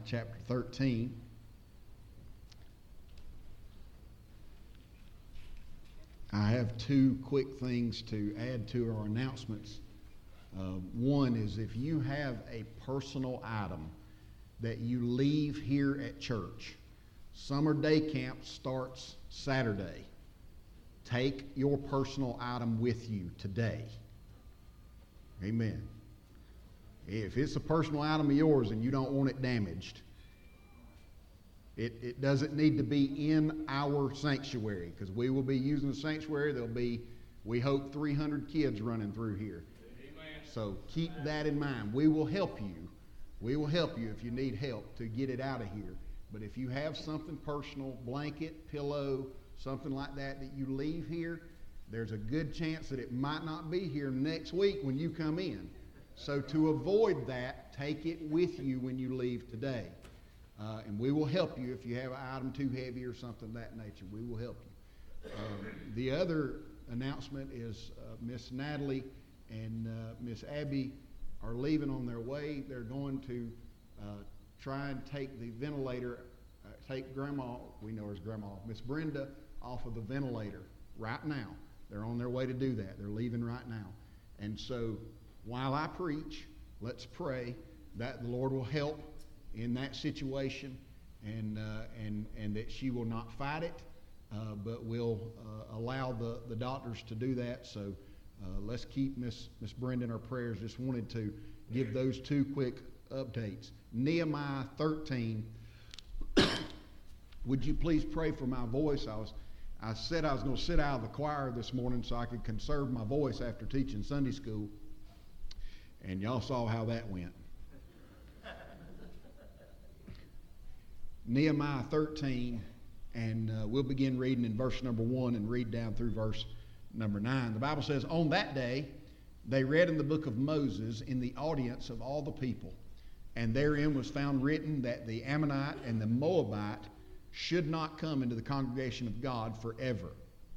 chapter 13. I have two quick things to add to our announcements. One is if you have a personal item that you leave here at church, summer day camp starts Saturday. Take your personal item with you today. Amen. If it's a personal item of yours and you don't want it damaged, it doesn't need to be in our sanctuary, because we will be using the sanctuary. There'll be, we hope, 300 kids running through here. Amen. So keep that in mind. We will help you. We will help you if you need help to get it out of here. But if you have something personal, blanket, pillow, something like that you leave here, there's a good chance that it might not be here next week when you come in. So to avoid that, take it with you when you leave today. And we will help you if you have an item too heavy or something of that nature. We will help you. The other announcement is Miss Natalie and Miss Abby are leaving on their way. They're going to try and take the ventilator, take Grandma, we know her as Grandma, Miss Brenda, off of the ventilator right now. They're on their way to do that. They're leaving right now. And so while I preach, let's pray that the Lord will help in that situation, and that she will not fight it, but will allow the doctors to do that. So let's keep Miss Brenda in our prayers. Just wanted to give those two quick updates. Nehemiah 13. Would you please pray for my voice? I said I was going to sit out of the choir this morning so I could conserve my voice after teaching Sunday school. And y'all saw how that went. Nehemiah 13, and we'll begin reading in verse number 1 and read down through verse number 9. The Bible says, "On that day they read in the book of Moses in the audience of all the people, and therein was found written that the Ammonite and the Moabite should not come into the congregation of God forever,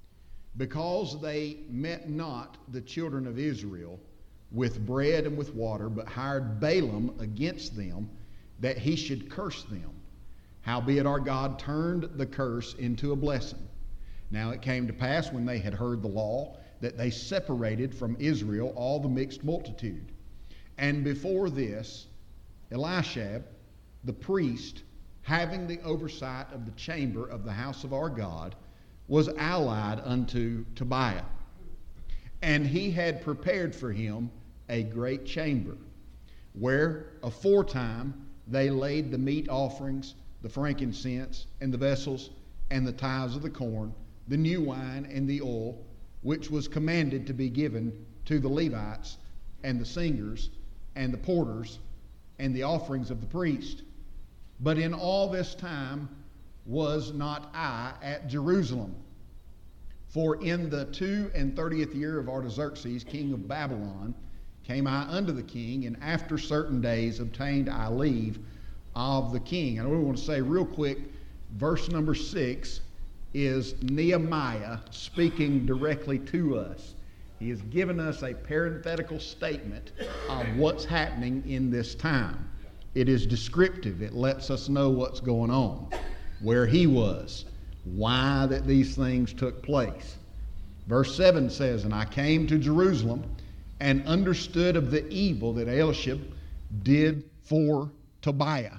because they met not the children of Israel with bread and with water, but hired Balaam against them, that he should curse them. Howbeit our God turned the curse into a blessing. Now it came to pass, when they had heard the law, that they separated from Israel all the mixed multitude. And before this, Eliashib, the priest, having the oversight of the chamber of the house of our God, was allied unto Tobiah. And he had prepared for him a great chamber, where aforetime they laid the meat offerings, the frankincense, and the vessels, and the tithes of the corn, the new wine, and the oil, which was commanded to be given to the Levites, and the singers, and the porters, and the offerings of the priest. But in all this time was not I at Jerusalem. For in the 32nd year of Artaxerxes, king of Babylon, came I unto the king, and after certain days obtained I leave of the king." And I want to say real quick, verse number 6 is Nehemiah speaking directly to us. He has given us a parenthetical statement of what's happening in this time. It is descriptive. It lets us know what's going on, where he was, why that these things took place. Verse 7 says, "And I came to Jerusalem and understood of the evil that Eliashib did for Tobiah,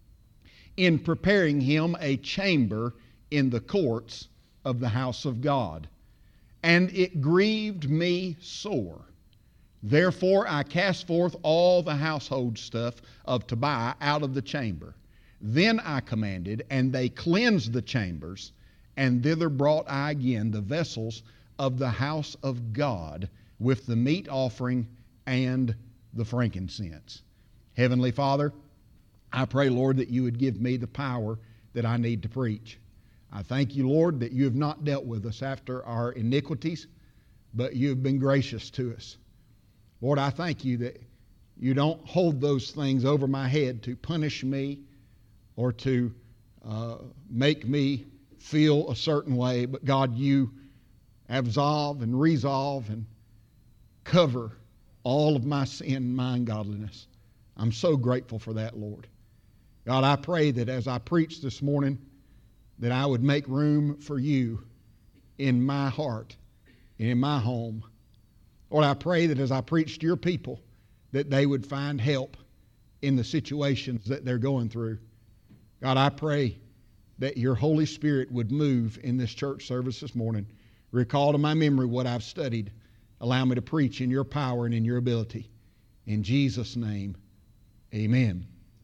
in preparing him a chamber in the courts of the house of God. And it grieved me sore. Therefore I cast forth all the household stuff of Tobiah out of the chamber. Then I commanded, and they cleansed the chambers, and thither brought I again the vessels of the house of God, with the meat offering and the frankincense." Heavenly Father, I pray, Lord, that you would give me the power that I need to preach. I thank you, Lord, that you have not dealt with us after our iniquities, but you have been gracious to us. Lord, I thank you that you don't hold those things over my head to punish me or to make me feel a certain way, but God, you absolve and resolve and cover all of my sin and my ungodliness. I'm so grateful for that, Lord. God, I pray that as I preach this morning, that I would make room for you in my heart and in my home. Lord, I pray that as I preach to your people, that they would find help in the situations that they're going through. God, I pray that your Holy Spirit would move in this church service this morning. Recall to my memory what I've studied. Allow me to preach in your power and in your ability. In Jesus' name, amen.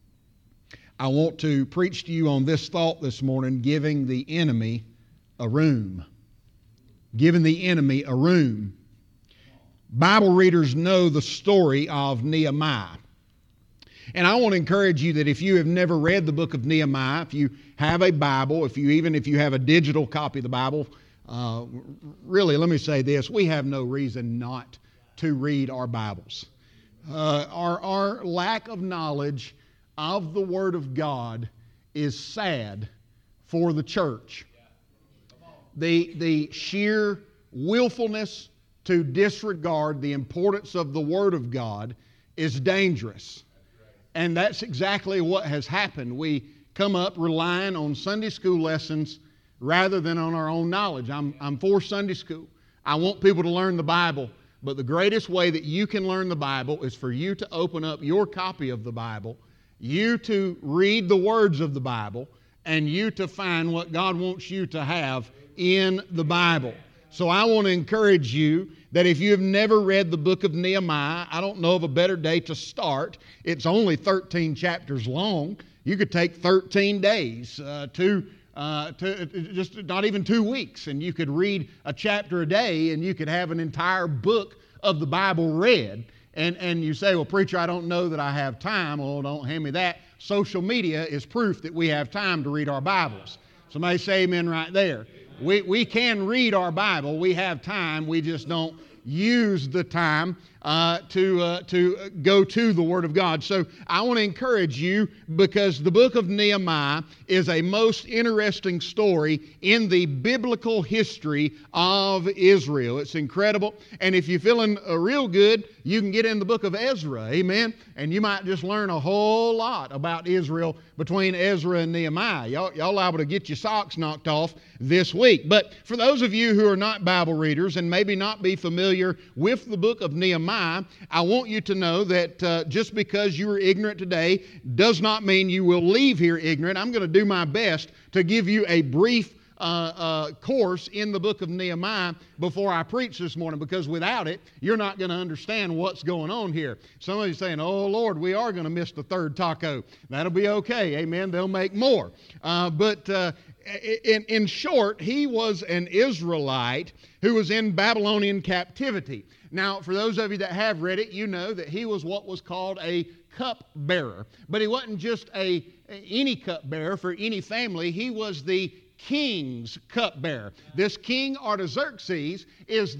I want to preach to you on this thought this morning, giving the enemy a room. Giving the enemy a room. Bible readers know the story of Nehemiah. And I want to encourage you that if you have never read the book of Nehemiah, if you have a Bible, if you have a digital copy of the Bible, really, let me say this, we have no reason not to read our Bibles. Our lack of knowledge of the Word of God is sad for the church. The sheer willfulness to disregard the importance of the Word of God is dangerous. And that's exactly what has happened. We come up relying on Sunday school lessons rather than on our own knowledge. I'm for Sunday school. I want people to learn the Bible. But the greatest way that you can learn the Bible is for you to open up your copy of the Bible, you to read the words of the Bible, and you to find what God wants you to have in the Bible. So I want to encourage you that if you have never read the book of Nehemiah, I don't know of a better day to start. It's only 13 chapters long. You could take 13 days to just not even 2 weeks, and you could read a chapter a day, and you could have an entire book of the Bible read. And you say, well, preacher, I don't know that I have time. Well, don't hand me that. Social media is proof that we have time to read our Bibles. Somebody say amen right there. We can read our Bible. We have time. We just don't use the time to go to the Word of God. So I want to encourage you, because the book of Nehemiah is a most interesting story in the biblical history of Israel. It's incredible. And if you're feeling real good, you can get in the book of Ezra, amen? And you might just learn a whole lot about Israel between Ezra and Nehemiah. Y'all liable to get your socks knocked off this week. But for those of you who are not Bible readers and maybe not be familiar with the book of Nehemiah, I want you to know that just because you are ignorant today does not mean you will leave here ignorant. I'm going to do my best to give you a brief course in the book of Nehemiah before I preach this morning, because without it, you're not going to understand what's going on here. Some of you saying, oh, Lord, we are going to miss the third taco. That'll be okay. Amen. They'll make more. But in short, he was an Israelite who was in Babylonian captivity. Now, for those of you that have read it, you know that he was what was called a cupbearer. But he wasn't just any cupbearer for any family. He was the king's cupbearer. This king Artaxerxes is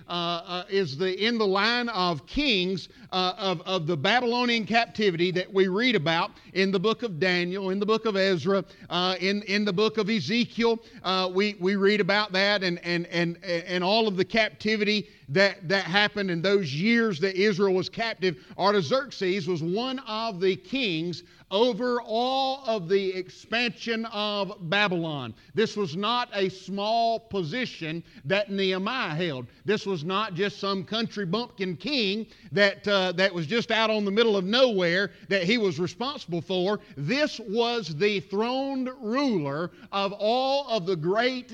in the line of kings of the Babylonian captivity that we read about in the book of Daniel, in the book of Ezra, in the book of Ezekiel. We read about that and all of the captivity that happened in those years that Israel was captive. Artaxerxes was one of the kings over all of the expansion of Babylon. This was not a small position that Nehemiah held. This was not just some country bumpkin king that was just out on the middle of nowhere that he was responsible for. This was the throned ruler of all of the great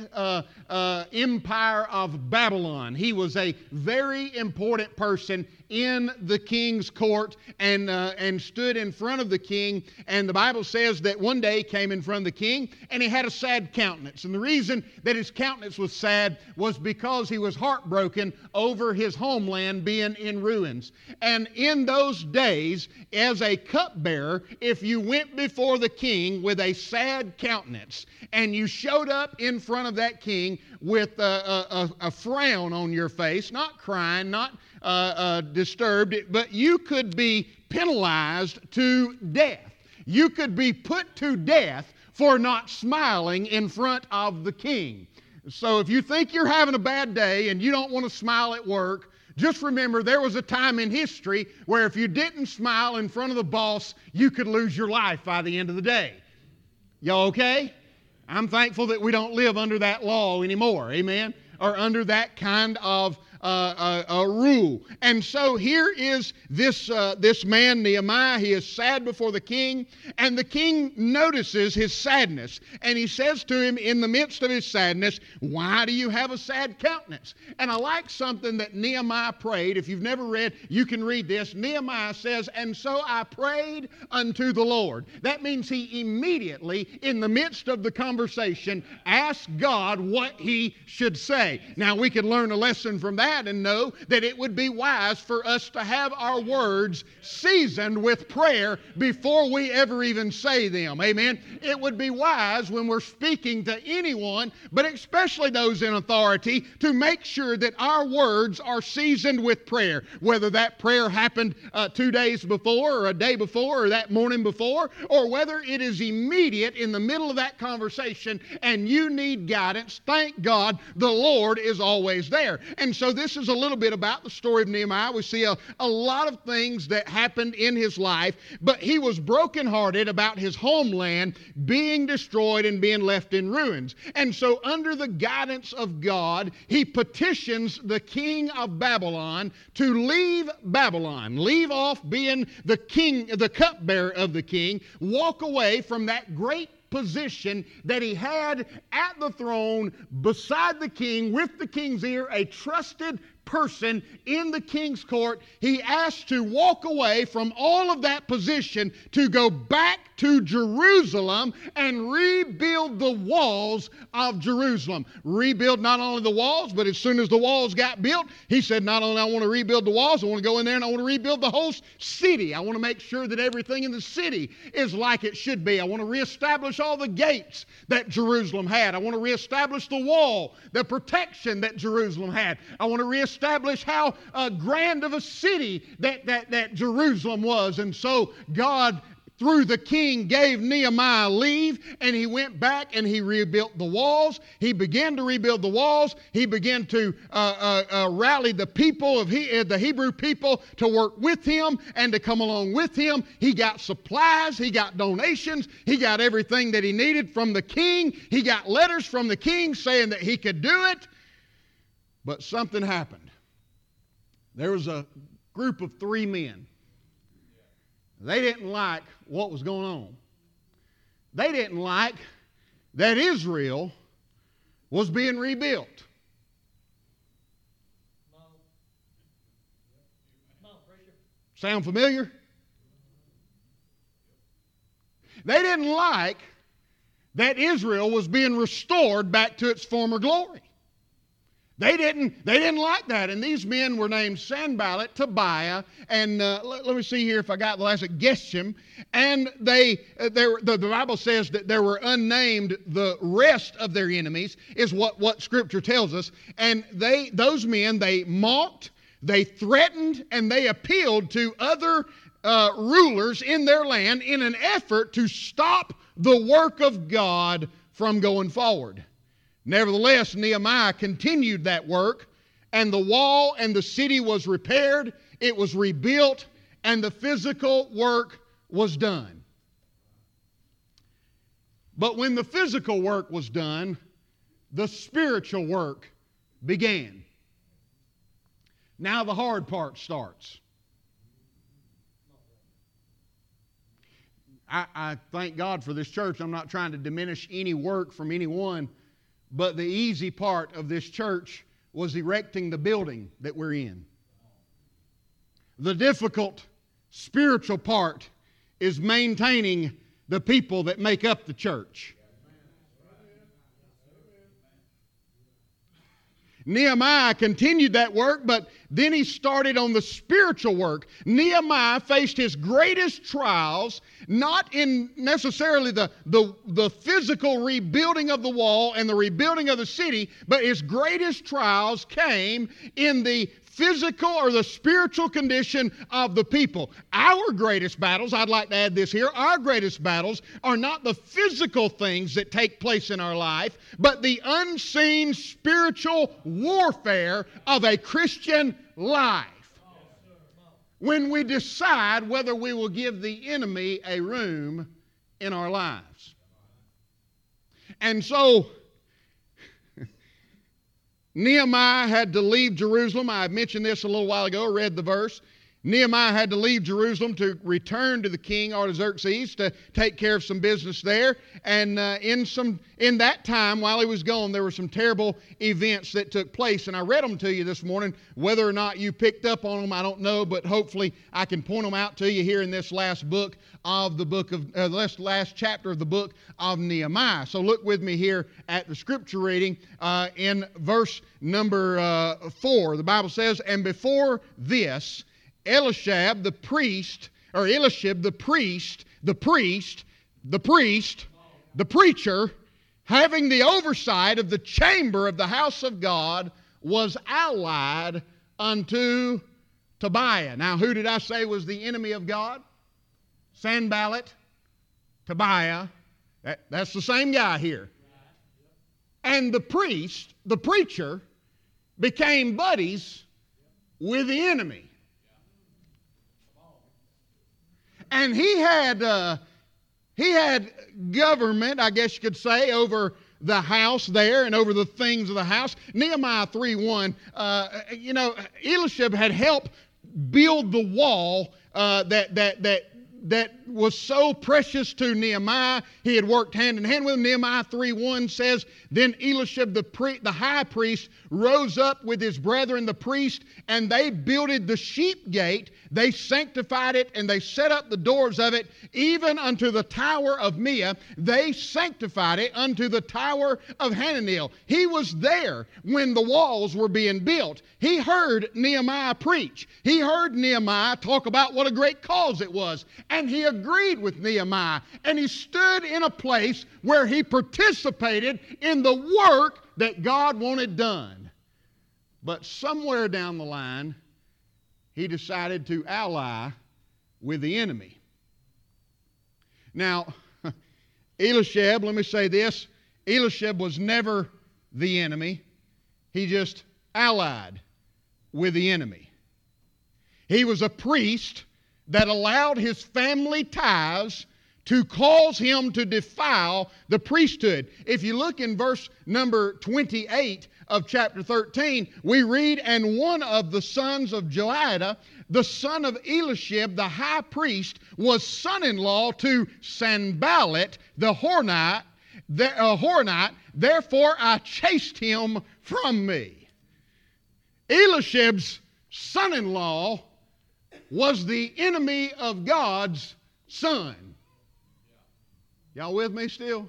empire of Babylon. He was a very important person in the king's court and stood in front of the king. And the Bible says that one day he came in front of the king and he had a sad countenance. And the reason that his countenance was sad was because he was heartbroken over his homeland being in ruins. And in those days, as a cupbearer, if you went before the king with a sad countenance and you showed up in front of that king with a frown on your face, not crying, not disturbed, but you could be penalized to death. You could be put to death for not smiling in front of the king. So if you think you're having a bad day and you don't want to smile at work, Just remember, there was a time in history where if you didn't smile in front of the boss, you could lose your life by the end of the day. Y'all okay? I'm thankful that we don't live under that law anymore, amen? Or under that kind of rule. And so here is this man, Nehemiah. He is sad before the king, and the king notices his sadness. And he says to him in the midst of his sadness, "Why do you have a sad countenance?" And I like something that Nehemiah prayed. If you've never read, you can read this. Nehemiah says, "And so I prayed unto the Lord." That means he immediately, in the midst of the conversation, asked God what he should say. Now, we can learn a lesson from that and know that it would be wise for us to have our words seasoned with prayer before we ever even say them. Amen. It would be wise when we're speaking to anyone, but especially those in authority, to make sure that our words are seasoned with prayer. Whether that prayer happened 2 days before or a day before or that morning before, or whether it is immediate in the middle of that conversation and you need guidance, thank God the Lord is always there. And so this is a little bit about the story of Nehemiah. We see a lot of things that happened in his life, but he was brokenhearted about his homeland being destroyed and being left in ruins. And so under the guidance of God, he petitions the king of Babylon to leave Babylon, leave off being the king, the cupbearer of the king, walk away from that great position that he had at the throne, beside the king, with the king's ear, a trusted person in the king's court. He asked to walk away from all of that position to go back to Jerusalem and rebuild the walls of Jerusalem. Rebuild not only the walls, but as soon as the walls got built, he said, not only I want to rebuild the walls, I want to go in there and I want to rebuild the whole city. I want to make sure that everything in the city is like it should be. I want to reestablish all the gates that Jerusalem had. I want to reestablish the wall, the protection that Jerusalem had. I want to reestablish how grand of a city that Jerusalem was. And so God, through the king, gave Nehemiah leave, and he went back and he rebuilt the walls. He began to rebuild the walls. He began to rally the people of the Hebrew people to work with him and to come along with him. He got supplies. He got donations. He got everything that he needed from the king. He got letters from the king saying that he could do it. But something happened. There was a group of 3 men. They didn't like what was going on. They didn't like that Israel was being rebuilt. Sound familiar? They didn't like that Israel was being restored back to its former glory. They didn't like that. And these men were named Sanballat, Tobiah, and let me see here if I got the last one, Geshem. And the Bible says that there were unnamed the rest of their enemies, is what Scripture tells us. And those men, they mocked, they threatened, and they appealed to other rulers in their land in an effort to stop the work of God from going forward. Nevertheless, Nehemiah continued that work, and the wall and the city was repaired, it was rebuilt, and the physical work was done. But when the physical work was done, the spiritual work began. Now the hard part starts. I thank God for this church. I'm not trying to diminish any work from anyone. But the easy part of this church was erecting the building that we're in. The difficult spiritual part is maintaining the people that make up the church. Nehemiah continued that work, but then he started on the spiritual work. Nehemiah faced his greatest trials, not in necessarily the physical rebuilding of the wall and the rebuilding of the city, but his greatest trials came in the physical or the spiritual condition of the people. Our greatest battles, I'd like to add this here, our greatest battles are not the physical things that take place in our life, but the unseen spiritual warfare of a Christian life. When we decide whether we will give the enemy a room in our lives. And so, Nehemiah had to leave Jerusalem. I mentioned this a little while ago, I read the verse. Nehemiah had to leave Jerusalem to return to the king Artaxerxes to take care of some business there. And in that time, while he was gone, there were some terrible events that took place. And I read them to you this morning. Whether or not you picked up on them, I don't know, but hopefully I can point them out to you here in this last book of the book of this last chapter of the book of Nehemiah. So look with me here at the scripture reading in verse number 4. The Bible says, "And before this, Eliashib the priest, the preacher, having the oversight of the chamber of the house of God, was allied unto Tobiah." Now, who did I say was the enemy of God? Sanballat, Tobiah. That's the same guy here. And the priest, the preacher, became buddies with the enemy. And he had government, I guess you could say, over the house there and over the things of the house. Nehemiah 3:1, Eliashib had helped build the wall that was so precious to Nehemiah. He had worked hand in hand with him. Nehemiah 3:1 says, "Then Eliashib the high priest rose up with his brethren the priest, and they builded the sheep gate. They sanctified it, and they set up the doors of it, even unto the tower of Meah. They sanctified it unto the tower of Hananel." He was there when the walls were being built. He heard Nehemiah preach. He heard Nehemiah talk about what a great cause it was. And he agreed with Nehemiah. And he stood in a place where he participated in the work that God wanted done. But somewhere down the line, he decided to ally with the enemy. Now, Eliashib, let me say this, Eliashib was never the enemy. He just allied with the enemy. He was a priest that allowed his family ties to cause him to defile the priesthood. If you look in verse number 28 of chapter 13, we read, "And one of the sons of Joiada, the son of Eliashib, the high priest, was son-in-law to Sanballat the Horonite. Therefore I chased him from me." Eliashib's son-in-law was the enemy of God's son. Y'all with me still?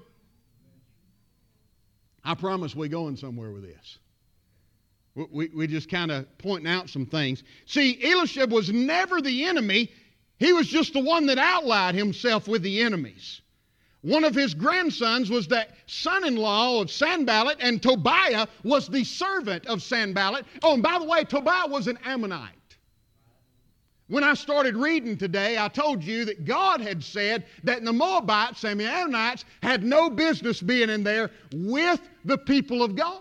I promise we're going somewhere with this. We just kind of pointing out some things. See, Eliashib was never the enemy. He was just the one that allied himself with the enemies. One of his grandsons was the son-in-law of Sanballat, and Tobiah was the servant of Sanballat. Oh, and by the way, Tobiah was an Ammonite. When I started reading today, I told you that God had said that the Moabites and the Ammonites had no business being in there with the people of God.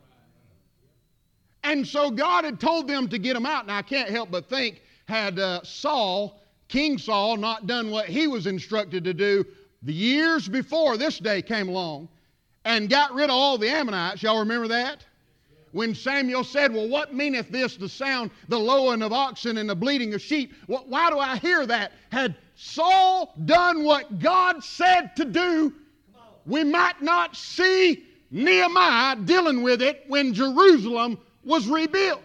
And so God had told them to get them out. Now I can't help but think, had King Saul, not done what he was instructed to do the years before this day came along and got rid of all the Ammonites. Y'all remember that? When Samuel said, "Well, what meaneth this, the sound, the lowing of oxen and the bleating of sheep? Why do I hear that?" Had Saul done what God said to do, we might not see Nehemiah dealing with it when Jerusalem was rebuilt.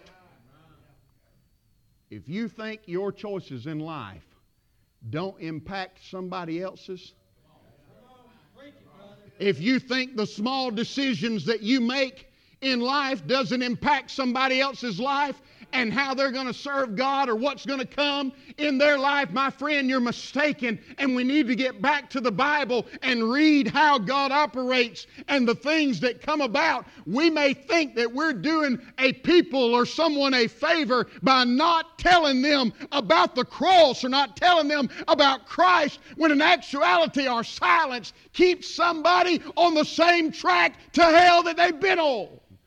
If you think your choices in life don't impact somebody else's, if you think the small decisions that you make in life doesn't impact somebody else's life and how they're going to serve God or what's going to come in their life, my friend, you're mistaken. And we need to get back to the Bible and read how God operates and the things that come about. We may think that we're doing a people or someone a favor by not telling them about the cross or not telling them about Christ, when in actuality our silence keeps somebody on the same track to hell that they've been on.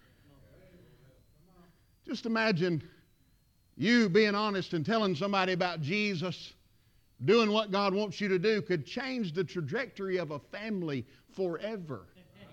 Just imagine you being honest and telling somebody about Jesus, doing what God wants you to do, could change the trajectory of a family forever.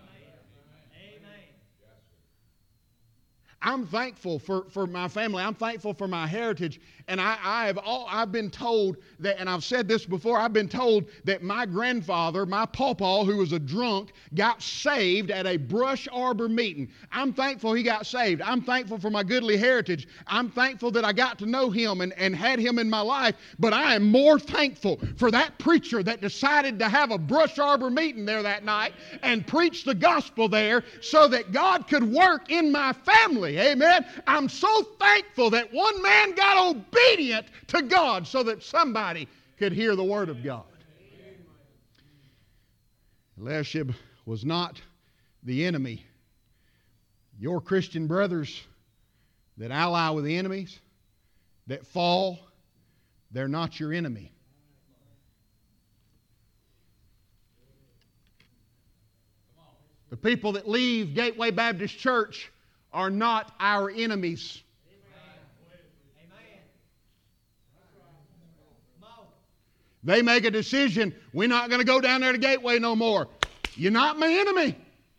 I'm thankful for my family. I'm thankful for my heritage. And I've been told that, and I've said this before, I've been told that my grandfather, my pawpaw, who was a drunk, got saved at a brush arbor meeting. I'm thankful he got saved. I'm thankful for my goodly heritage. I'm thankful that I got to know him and had him in my life. But I am more thankful for that preacher that decided to have a brush arbor meeting there that night and preach the gospel there so that God could work in my family. Amen. I'm so thankful that one man got obedient to God so that somebody could hear the word of God. Eliashib was not the enemy. Your Christian brothers that ally with the enemies, that fall, they're not your enemy. The people that leave Gateway Baptist Church are not our enemies. They make a decision, we're not going to go down there to Gateway no more. You're not my enemy.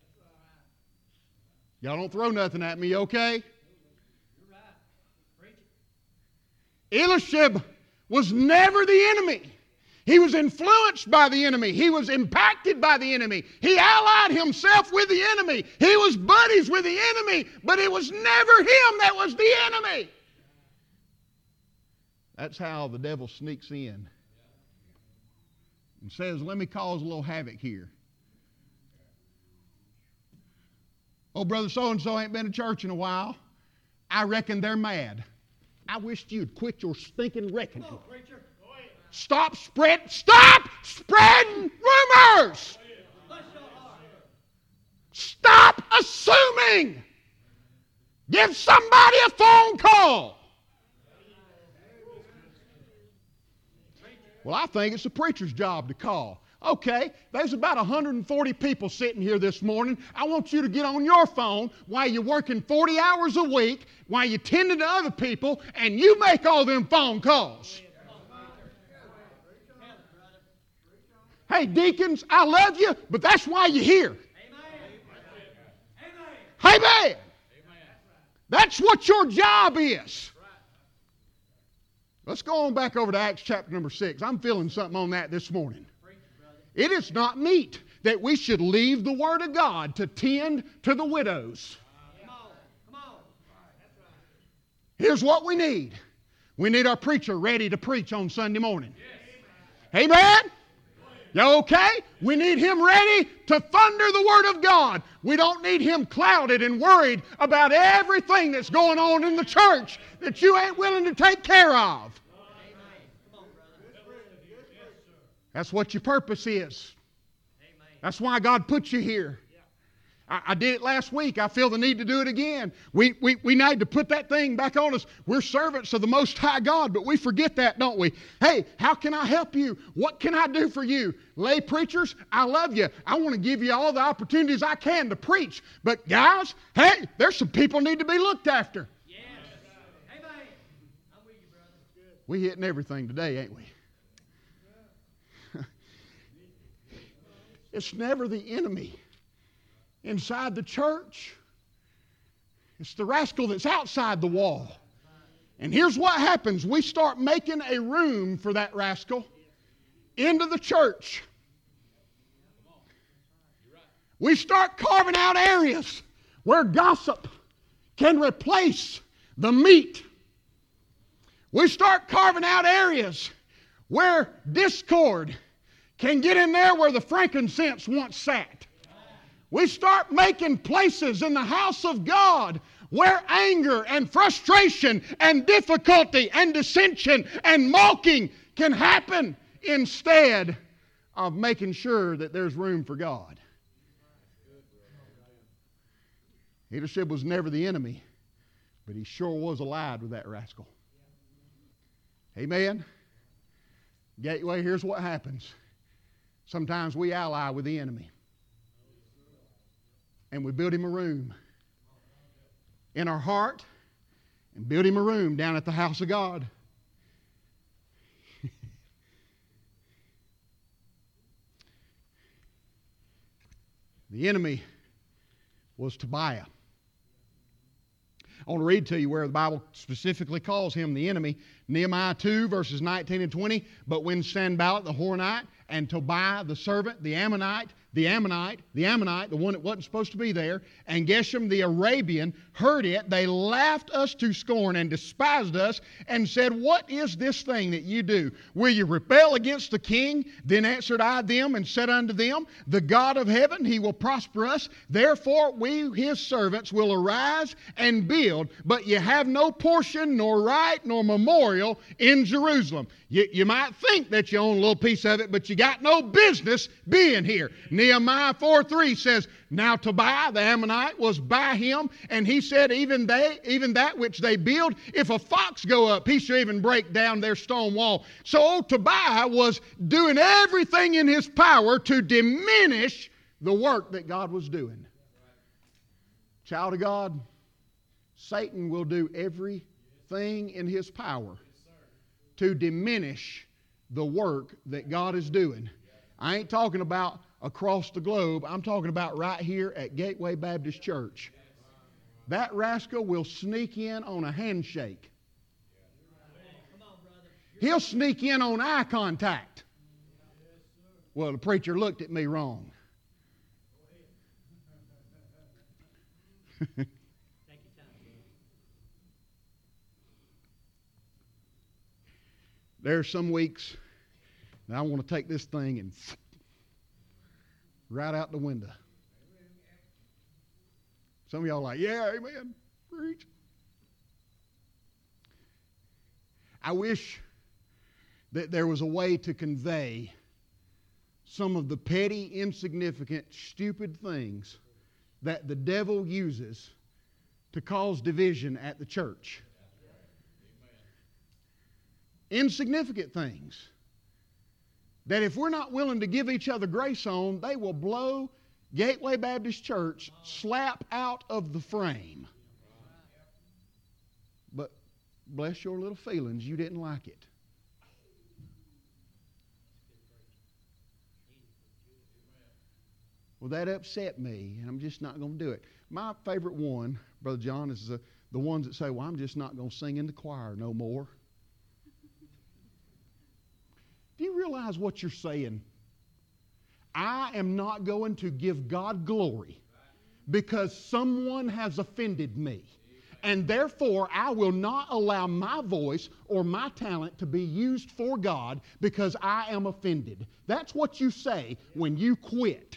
Y'all don't throw nothing at me, okay? Eliashib was never the enemy. He was influenced by the enemy. He was impacted by the enemy. He allied himself with the enemy. He was buddies with the enemy, but it was never him that was the enemy. That's how the devil sneaks in and says, let me cause a little havoc here. Oh, brother so-and-so ain't been to church in a while. I reckon they're mad. I wish you'd quit your stinking reckoning. Stop spreading rumors. Stop assuming. Give somebody a phone call. Well, I think it's the preacher's job to call. Okay, there's about 140 people sitting here this morning. I want you to get on your phone while you're working 40 hours a week, while you're tending to other people, and you make all them phone calls. Hey, deacons, I love you, but that's why you're here. Amen. That's what your job is. Let's go on back over to Acts chapter number 6. I'm feeling something on that this morning. It is not meet that we should leave the Word of God to tend to the widows. Here's what we need. We need our preacher ready to preach on Sunday morning. Amen? You okay? We need him ready to thunder the Word of God. We don't need him clouded and worried about everything that's going on in the church that you ain't willing to take care of. That's what your purpose is. That's why God put you here. I did it last week. I feel the need to do it again. We need to put that thing back on us. We're servants of the Most High God, but we forget that, don't we? Hey, how can I help you? What can I do for you? Lay preachers, I love you. I want to give you all the opportunities I can to preach. But guys, hey, there's some people need to be looked after. Yes. Amen. I'm with you, brother. We hitting everything today, ain't we? It's never the enemy inside the church. It's the rascal that's outside the wall. And here's what happens. We start making a room for that rascal into the church. We start carving out areas where gossip can replace the meat. We start carving out areas where discord can get in there where the frankincense once sat. We start making places in the house of God where anger and frustration and difficulty and dissension and mocking can happen instead of making sure that there's room for God. Eliashib was never the enemy, but he sure was allied with that rascal. Amen? Gateway, here's what happens. Sometimes we ally with the enemy. And we build him a room in our heart and build him a room down at the house of God. The enemy was Tobiah. I want to read to you where the Bible specifically calls him the enemy. Nehemiah 2, verses 19 and 20. But when Sanballat the Horonite and Tobiah the servant, the Ammonite, the one that wasn't supposed to be there, and Geshem the Arabian heard it, they laughed us to scorn and despised us and said, what is this thing that you do? Will you rebel against the king? Then answered I them and said unto them, the God of heaven, he will prosper us. Therefore we, his servants, will arise and build, but you have no portion, nor right, nor memorial in Jerusalem. You might think that you own a little piece of it, but you got no business being here. Nehemiah 4:3 says, now Tobiah the Ammonite was by him, and he said, even that which they build, if a fox go up, he shall even break down their stone wall. So old Tobiah was doing everything in his power to diminish the work that God was doing. Child of God, Satan will do everything in his power to diminish the work that God is doing. I ain't talking about across the globe. I'm talking about right here at Gateway Baptist Church. That rascal will sneak in on a handshake. He'll sneak in on eye contact. Well, the preacher looked at me wrong. There are some weeks that I want to take this thing and right out the window. Some of y'all are like, yeah, amen, preach. I wish that there was a way to convey some of the petty, insignificant, stupid things that the devil uses to cause division at the church. Insignificant things that if we're not willing to give each other grace on, they will blow Gateway Baptist Church slap out of the frame. But bless your little feelings, you didn't like it. Well, that upset me, and I'm just not going to do it. My favorite one, Brother John, is the ones that say, well, I'm just not going to sing in the choir no more. Do you realize what you're saying? I am not going to give God glory because someone has offended me. And therefore, I will not allow my voice or my talent to be used for God because I am offended. That's what you say when you quit.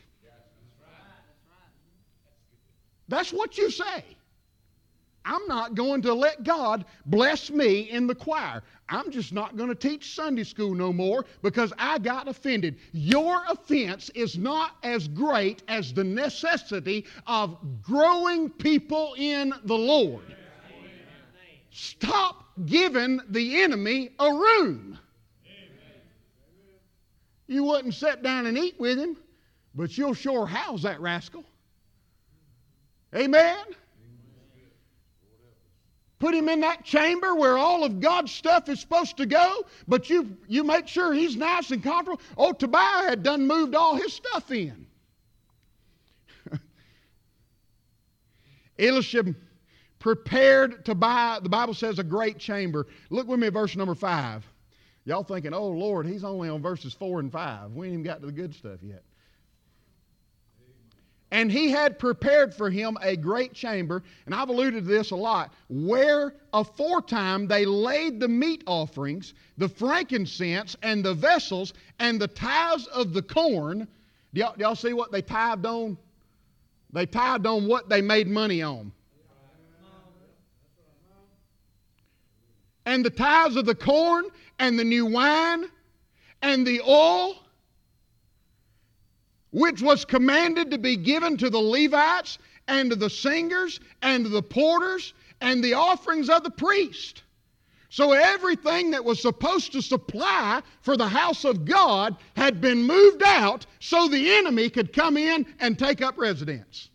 That's what you say. I'm not going to let God bless me in the choir. I'm just not going to teach Sunday school no more because I got offended. Your offense is not as great as the necessity of growing people in the Lord. Stop giving the enemy a room. You wouldn't sit down and eat with him, but you'll sure house that rascal. Amen? Put him in that chamber where all of God's stuff is supposed to go, but you make sure he's nice and comfortable. Oh, Tobiah had done moved all his stuff in. Eliashib prepared Tobiah, the Bible says, a great chamber. Look with me at verse number 5. Y'all thinking, oh, Lord, he's only on verses 4 and 5. We ain't even got to the good stuff yet. And he had prepared for him a great chamber, and I've alluded to this a lot, where aforetime they laid the meat offerings, the frankincense, and the vessels, and the tithes of the corn. Do y'all see what they tithed on? They tithed on what they made money on. And the tithes of the corn and the new wine and the oil, which was commanded to be given to the Levites and to the singers and to the porters and the offerings of the priest. So everything that was supposed to supply for the house of God had been moved out so the enemy could come in and take up residence.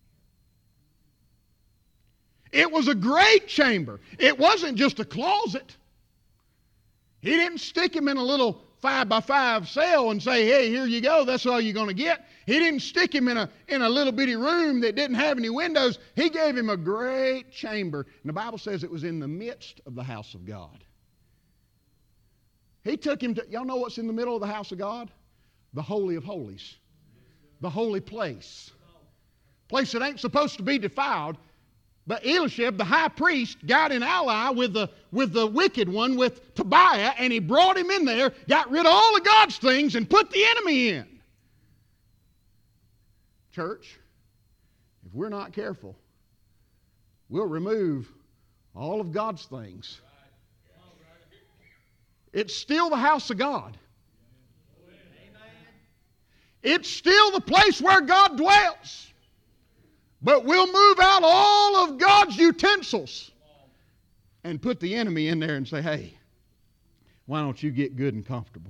It was a great chamber. It wasn't just a closet. He didn't stick him in a little 5x5 cell and say, hey, here you go, that's all you're going to get. He didn't stick him in a little bitty room that didn't have any windows. He gave him a great chamber. And the Bible says it was in the midst of the house of God. He took him to, y'all know what's in the middle of the house of God? The Holy of Holies. The holy place. Place that ain't supposed to be defiled. But Eliashib, the high priest, got in ally with the wicked one, with Tobiah, and he brought him in there, got rid of all of God's things, and put the enemy in. Church, if we're not careful, we'll remove all of God's things. It's still the house of God. It's still the place where God dwells. But we'll move out all of God's utensils and put the enemy in there and say, hey, why don't you get good and comfortable?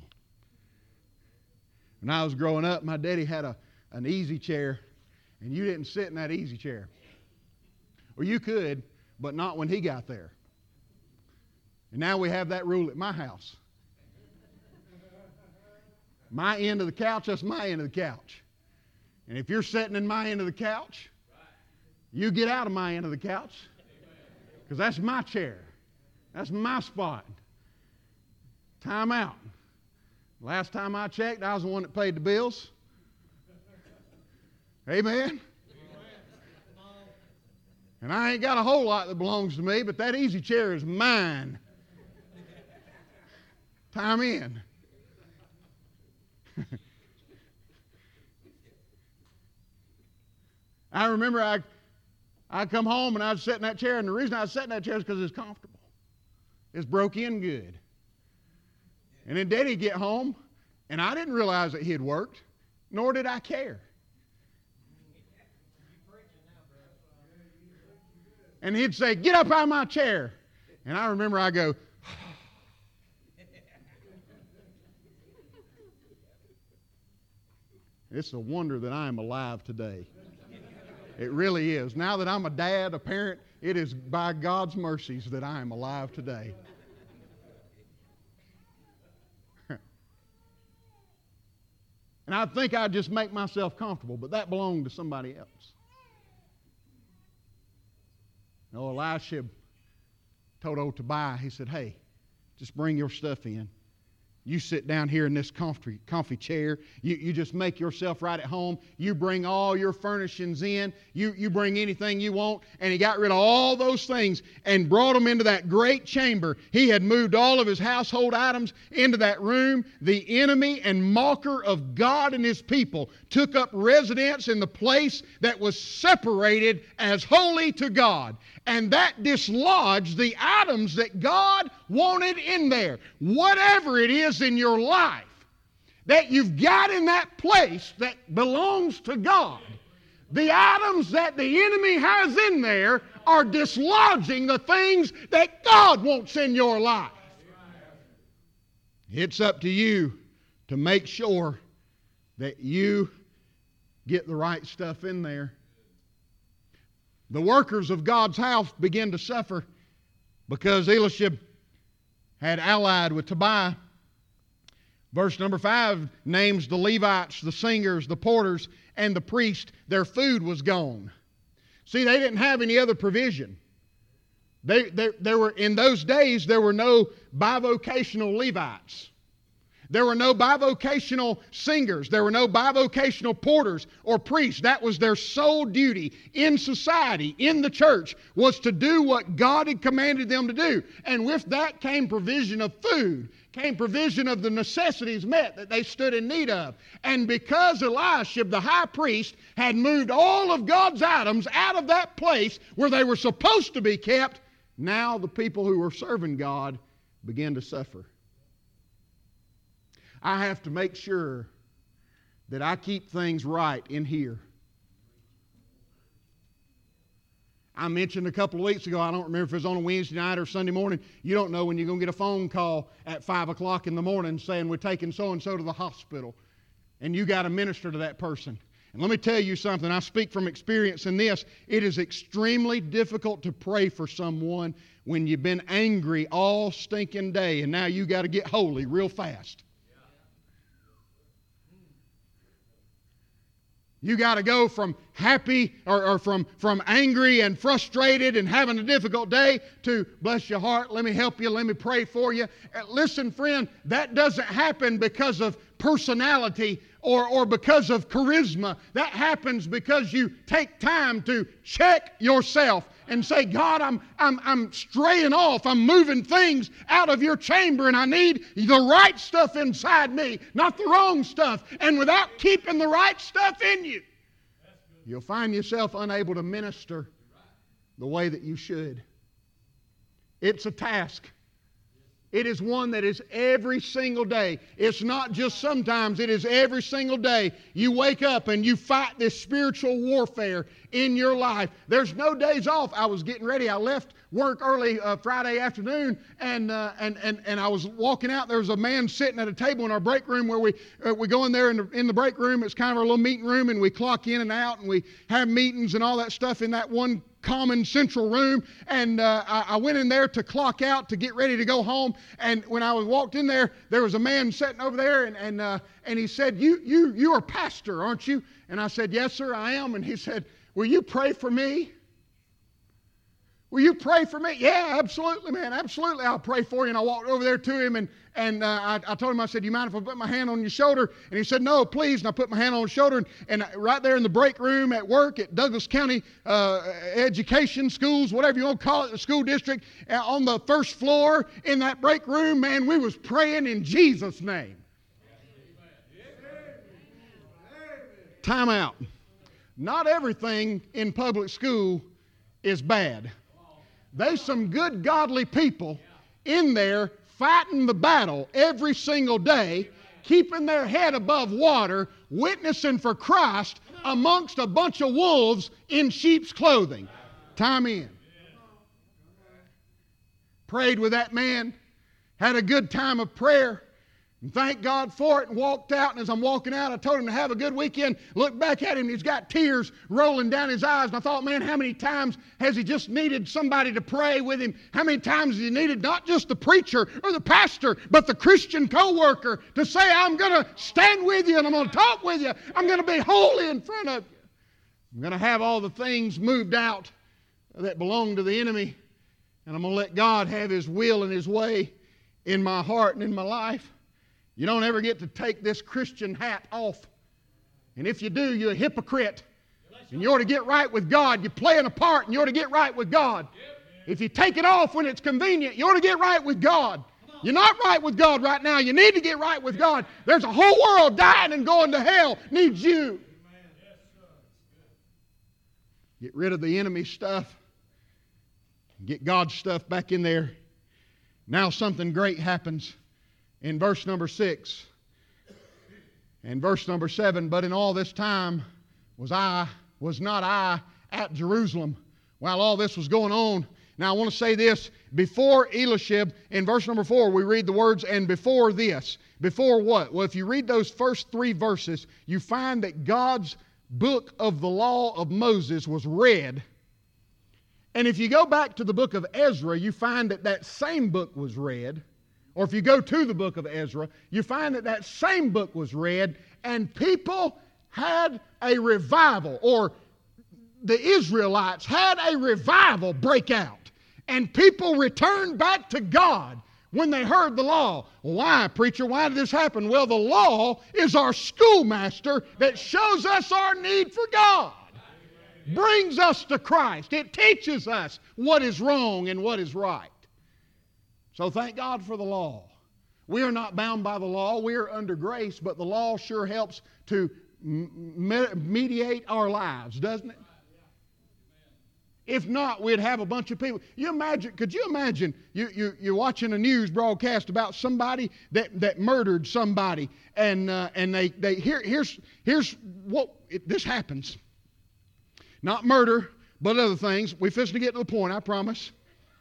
When I was growing up, my daddy had an easy chair, and you didn't sit in that easy chair. Or you could, but not when he got there. And now we have that rule at my house. My end of the couch, that's my end of the couch. And if you're sitting in my end of the couch, you get out of my end of the couch, because that's my chair. That's my spot. Time out. Last time I checked, I was the one that paid the bills. Amen? And I ain't got a whole lot that belongs to me, but that easy chair is mine. Time in. I remember I'd come home and I'd sit in that chair, and the reason I'd sit in that chair is because it's comfortable. It's broke in good. And then Daddy'd get home, and I didn't realize that he had worked, nor did I care. And he'd say, get up out of my chair. And I remember I go, it's a wonder that I am alive today. It really is. Now that I'm a dad, a parent, it is by God's mercies that I am alive today. And I think I'd just make myself comfortable, but that belonged to somebody else. No, Eliashib told old Tobiah, he said, hey, just bring your stuff in. You sit down here in this comfy chair. You just make yourself right at home. You bring all your furnishings in. You bring anything you want. And he got rid of all those things and brought them into that great chamber. He had moved all of his household items into that room. The enemy and mocker of God and His people took up residence in the place that was separated as holy to God. And that dislodged the items that God wanted in there. Whatever it is in your life that you've got in that place that belongs to God, the items that the enemy has in there are dislodging the things that God wants in your life. It's up to you to make sure that you get the right stuff in there. The workers of God's house began to suffer because Eliashib had allied with Tobiah. Verse number 5 names the Levites, the singers, the porters, and the priest. Their food was gone. See, they didn't have any other provision. There were, in those days, there were no bivocational Levites. There were no bivocational singers. There were no bivocational porters or priests. That was their sole duty in society, in the church, was to do what God had commanded them to do. And with that came provision of food, came provision of the necessities met that they stood in need of. And because Eliashib, the high priest, had moved all of God's items out of that place where they were supposed to be kept, now the people who were serving God began to suffer. I have to make sure that I keep things right in here. I mentioned a couple of weeks ago, I don't remember if it was on a Wednesday night or Sunday morning, you don't know when you're going to get a phone call at 5 o'clock in the morning saying we're taking so-and-so to the hospital, and you got to minister to that person. And let me tell you something, I speak from experience in this. It is extremely difficult to pray for someone when you've been angry all stinking day, and now you got to get holy real fast. You got to go from happy or from angry and frustrated and having a difficult day to, bless your heart, let me help you, let me pray for you. Listen, friend, that doesn't happen because of personality or because of charisma. That happens because you take time to check yourself and say, God, I'm straying off. I'm moving things out of your chamber, and I need the right stuff inside me, not the wrong stuff. And without keeping the right stuff in you, you'll find yourself unable to minister the way that you should. It's a task. It is one that is every single day. It's not just sometimes, it is every single day. You wake up and you fight this spiritual warfare in your life. There's no days off. I was getting ready. I left work early Friday afternoon, and I was walking out. There was a man sitting at a table in our break room where we go in there in the break room. It's kind of our little meeting room, and we clock in and out, and we have meetings and all that stuff in that one common central room. And I went in there to clock out to get ready to go home. And when I walked in there, there was a man sitting over there, and he said, "You are a pastor, aren't you?" And I said, "Yes, sir, I am." And he said, "Will you pray for me? Will you pray for me?" "Yeah, absolutely, man, absolutely, I'll pray for you." And I walked over there to him, and I told him, I said, "You mind if I put my hand on your shoulder?" And he said, "No, please." And I put my hand on his shoulder, and right there in the break room at work at Douglas County Education Schools, whatever you want to call it, the school district, on the first floor in that break room, man, we was praying in Jesus' name. Time out. Not everything in public school is bad. There's some good godly people in there fighting the battle every single day, keeping their head above water, witnessing for Christ amongst a bunch of wolves in sheep's clothing. Time in. Prayed with that man, had a good time of prayer, and thank God for it, and walked out. And as I'm walking out, I told him to have a good weekend. Looked back at him, and he's got tears rolling down his eyes. And I thought, man, how many times has he just needed somebody to pray with him? How many times has he needed not just the preacher or the pastor, but the Christian co-worker to say, I'm going to stand with you, and I'm going to talk with you. I'm going to be holy in front of you. I'm going to have all the things moved out that belong to the enemy, and I'm going to let God have His will and His way in my heart and in my life. You don't ever get to take this Christian hat off. And if you do, you're a hypocrite. And you ought to get right with God. You're playing a part, and you ought to get right with God. If you take it off when it's convenient, you ought to get right with God. You're not right with God right now. You need to get right with God. There's a whole world dying and going to hell. Needs you. Get rid of the enemy stuff. Get God's stuff back in there. Now something great happens. In verse number 6 and verse number 7, but in all this time was not I at Jerusalem while all this was going on. Now I want to say this, before Eliashib, in verse number 4, we read the words, and before this. Before what? Well, if you read those first 3 verses, you find that God's book of the law of Moses was read. And if you go back to the book of Ezra, you find that that same book was read. Or if you go to the book of Ezra, you find that that same book was read, and people had a revival, or the Israelites had a revival break out. And people returned back to God when they heard the law. Why, preacher? Why did this happen? Well, the law is our schoolmaster that shows us our need for God. Brings us to Christ. It teaches us what is wrong and what is right. So thank God for the law. We are not bound by the law. We are under grace, but the law sure helps to mediate our lives, doesn't it? If not, we'd have a bunch of people. Could you imagine you're watching a news broadcast about somebody that murdered somebody, and here's what this happens. Not murder, but other things. We're fixing to get to the point, I promise.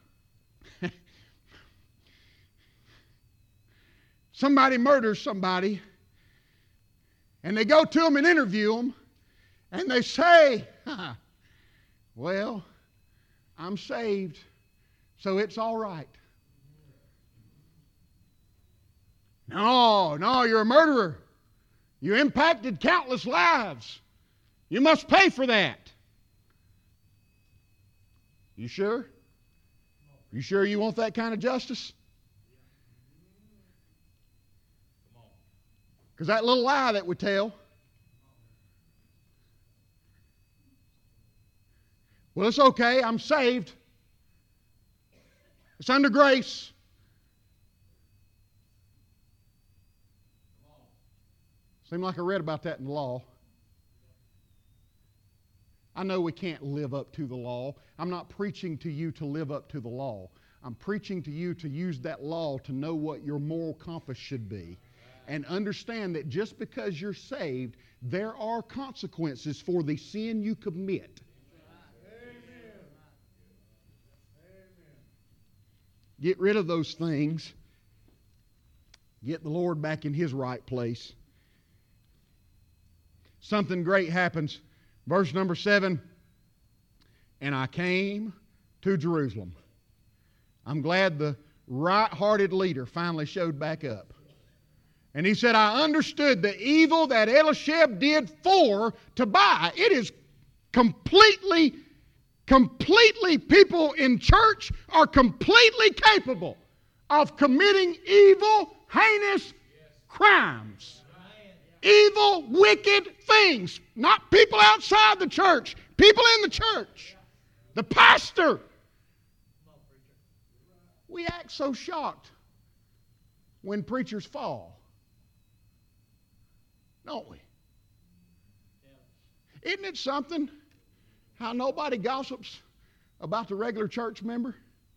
Somebody murders somebody, and they go to them and interview them, and they say, well, I'm saved, so it's all right. No, you're a murderer. You impacted countless lives. You must pay for that. You sure? You sure you want that kind of justice? Because that little lie that we tell, well, it's okay, I'm saved. It's under grace. Seemed like I read about that in the law. I know we can't live up to the law. I'm not preaching to you to live up to the law. I'm preaching to you to use that law to know what your moral compass should be. And understand that just because you're saved, there are consequences for the sin you commit. Get rid of those things. Get the Lord back in His right place. Something great happens. Verse number 7, and I came to Jerusalem. I'm glad the right-hearted leader finally showed back up. And he said, I understood the evil that Eliashib did for Tobiah. It is completely, people in church are completely capable of committing evil, heinous crimes. Evil, wicked things. Not people outside the church. People in the church. The pastor. We act so shocked when preachers fall. Don't we? Isn't it something how nobody gossips about the regular church member?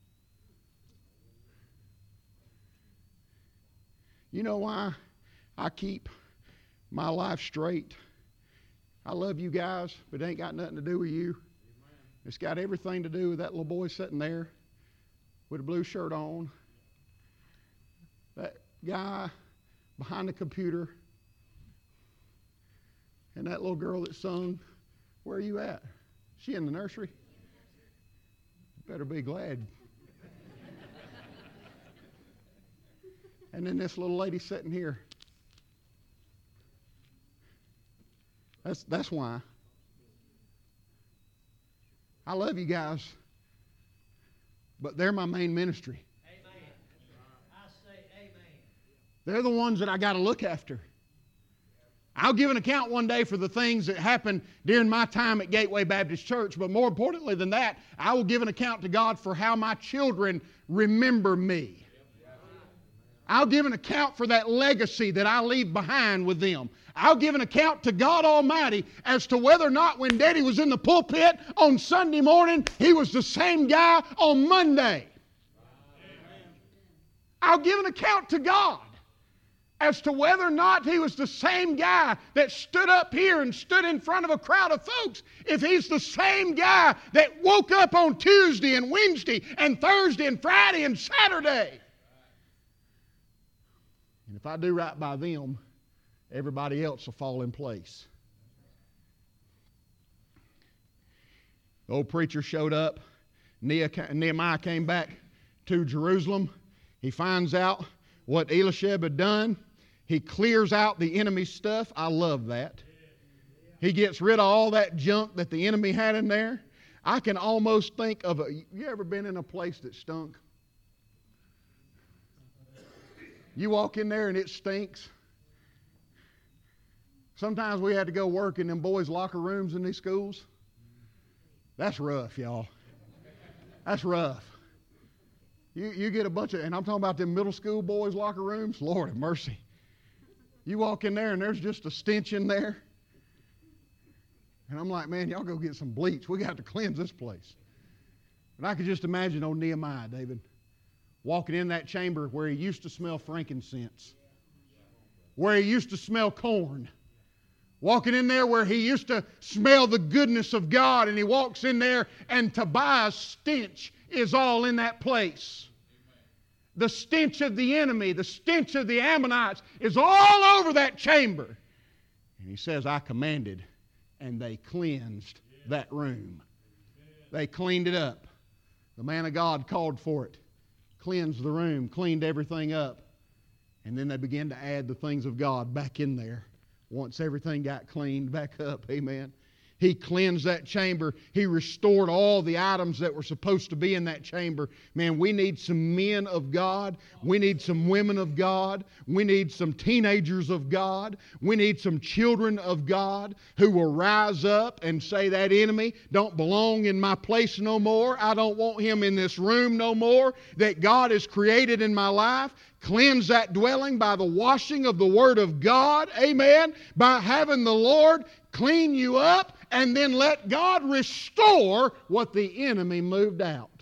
You know why I keep my life straight? I love you guys, but it ain't got nothing to do with you. It's got everything to do with that little boy sitting there with a blue shirt on. That guy behind the computer. And that little girl that sung, where are you at? She in the nursery? Better be glad. And then this little lady sitting here. That's why. I love you guys, but they're my main ministry. Amen. I say amen. They're the ones that I got to look after. I'll give an account one day for the things that happened during my time at Gateway Baptist Church, but more importantly than that, I will give an account to God for how my children remember me. I'll give an account for that legacy that I leave behind with them. I'll give an account to God Almighty as to whether or not when Daddy was in the pulpit on Sunday morning, he was the same guy on Monday. I'll give an account to God as to whether or not he was the same guy that stood up here and stood in front of a crowd of folks. If he's the same guy that woke up on Tuesday and Wednesday and Thursday and Friday and Saturday. And if I do right by them, everybody else will fall in place. The old preacher showed up. Nehemiah came back to Jerusalem. He finds out what Eliashib had done. He clears out the enemy's stuff. I love that. He gets rid of all that junk that the enemy had in there. I can almost think of you ever been in a place that stunk? You walk in there and it stinks. Sometimes we had to go work in them boys' locker rooms in these schools. That's rough, y'all. That's rough. You get a bunch of, and I'm talking about them middle school boys' locker rooms. Lord have mercy. You walk in there and there's just a stench in there. And I'm like, man, y'all go get some bleach. We got to cleanse this place. And I could just imagine old Nehemiah, David, walking in that chamber where he used to smell frankincense, where he used to smell corn, walking in there where he used to smell the goodness of God, and he walks in there and Tobiah's stench is all in that place. The stench of the enemy, the stench of the Ammonites is all over that chamber. And he says, I commanded, and they cleansed that room. They cleaned it up. The man of God called for it, cleansed the room, cleaned everything up, and then they began to add the things of God back in there. Once everything got cleaned back up, amen. He cleansed that chamber. He restored all the items that were supposed to be in that chamber. Man, we need some men of God. We need some women of God. We need some teenagers of God. We need some children of God who will rise up and say, that enemy don't belong in my place no more. I don't want him in this room no more that God has created in my life. Cleanse that dwelling by the washing of the Word of God. Amen. By having the Lord clean you up, and then let God restore what the enemy moved out.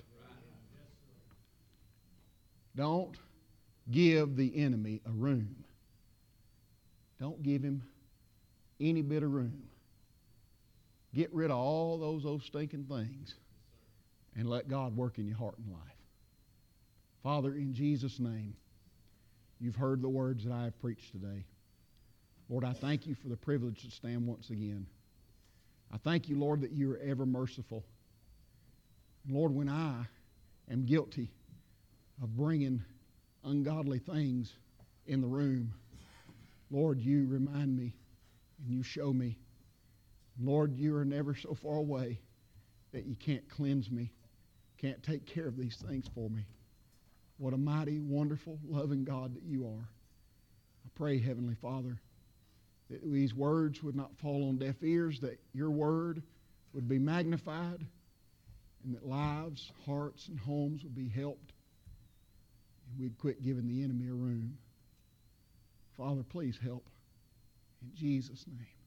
Don't give the enemy a room. Don't give him any bit of room. Get rid of all those stinking things and let God work in your heart and life. Father, in Jesus' name, you've heard the words that I have preached today. Lord, I thank you for the privilege to stand once again. I thank you, Lord, that you are ever merciful. Lord, when I am guilty of bringing ungodly things in the room, Lord, you remind me and you show me. Lord, you are never so far away that you can't cleanse me, can't take care of these things for me. What a mighty, wonderful, loving God that you are. I pray, Heavenly Father, that these words would not fall on deaf ears, that your word would be magnified, and that lives, hearts, and homes would be helped, and we'd quit giving the enemy a room. Father, please help. In Jesus' name.